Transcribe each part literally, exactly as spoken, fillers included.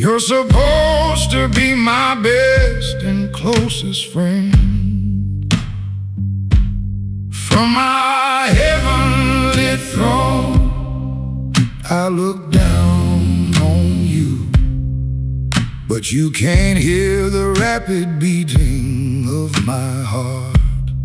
You're supposed to be my best and closest friend. From my heavenly throne, I look down on you, but you can't hear the rapid beating of my heart.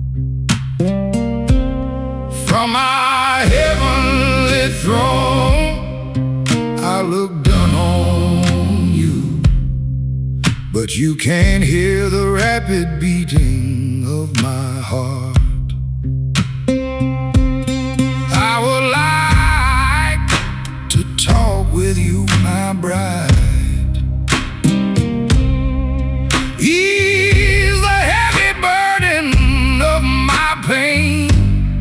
From my heavenly throne, I look down on you, but you can't hear the rapid beating of my heart. I would like to talk with you, my bride. Ease the heavy burden of my pain,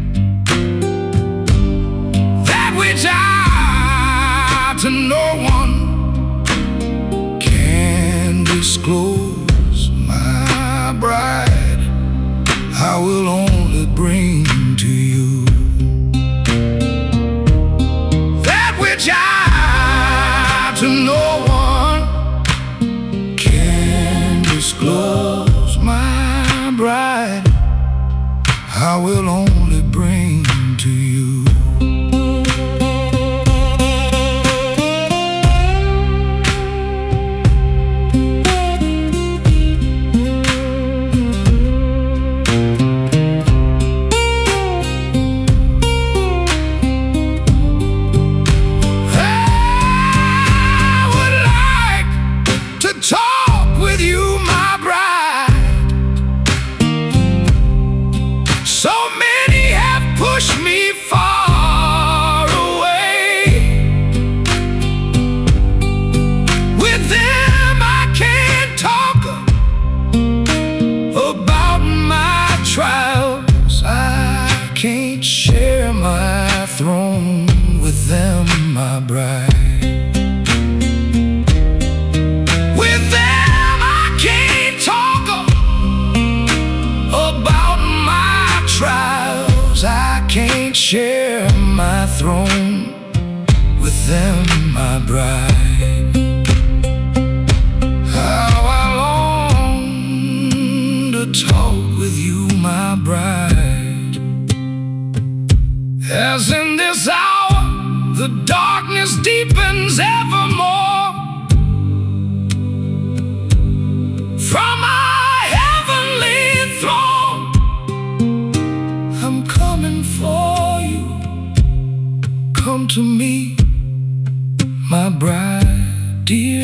that which I to no one can disclose. My bride, I will only bring to you that which I to no one can disclose. My bride, I will only bring to you. Talk with you, my bride. So many have pushed me far away. With them I can't talk about my trials. I can't share my throne with them, my bride. Share my throne with them, my bride. How I long to talk with you, my bride. As in this hour the darkness deepens evermore, from my heavenly throne I'm coming for. Come to me, my bride dear.